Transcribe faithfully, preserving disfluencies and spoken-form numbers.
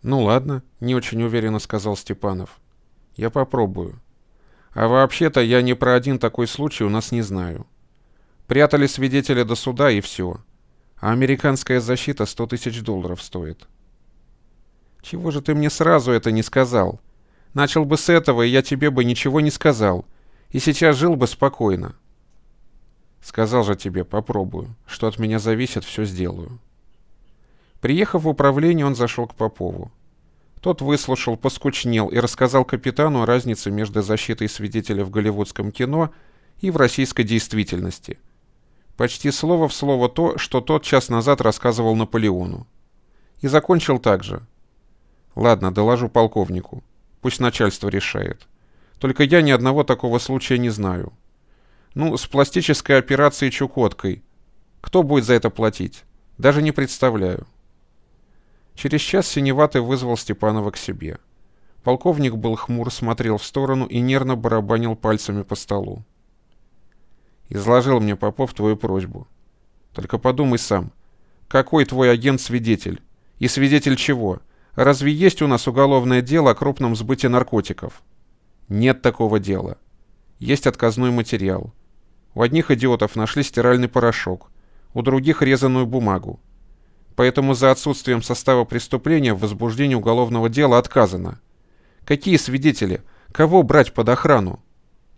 «Ну ладно», — не очень уверенно сказал Степанов. «Я попробую. А вообще-то я ни про один такой случай у нас не знаю. Прятали свидетеля до суда и все. А американская защита сто тысяч долларов стоит». «Чего же ты мне сразу это не сказал? Начал бы с этого, и я тебе бы ничего не сказал. И сейчас жил бы спокойно». «Сказал же тебе, попробую. Что от меня зависит, все сделаю». Приехав в управление, он зашел к Попову. Тот выслушал, поскучнел и рассказал капитану о разнице между защитой свидетеля в голливудском кино и в российской действительности. Почти слово в слово то, что тот час назад рассказывал Наполеону. И закончил так же. «Ладно, доложу полковнику. Пусть начальство решает. Только я ни одного такого случая не знаю. Ну, с пластической операцией Чукоткой. Кто будет за это платить? Даже не представляю». Через час Синеватый вызвал Степанова к себе. Полковник был хмур, смотрел в сторону и нервно барабанил пальцами по столу. «Изложил мне Попов твою просьбу. Только подумай сам. Какой твой агент свидетель? И свидетель чего? Разве есть у нас уголовное дело о крупном сбыте наркотиков? Нет такого дела. Есть отказной материал. У одних идиотов нашли стиральный порошок, у других резаную бумагу. Поэтому за отсутствием состава преступления в возбуждении уголовного дела отказано. Какие свидетели? Кого брать под охрану?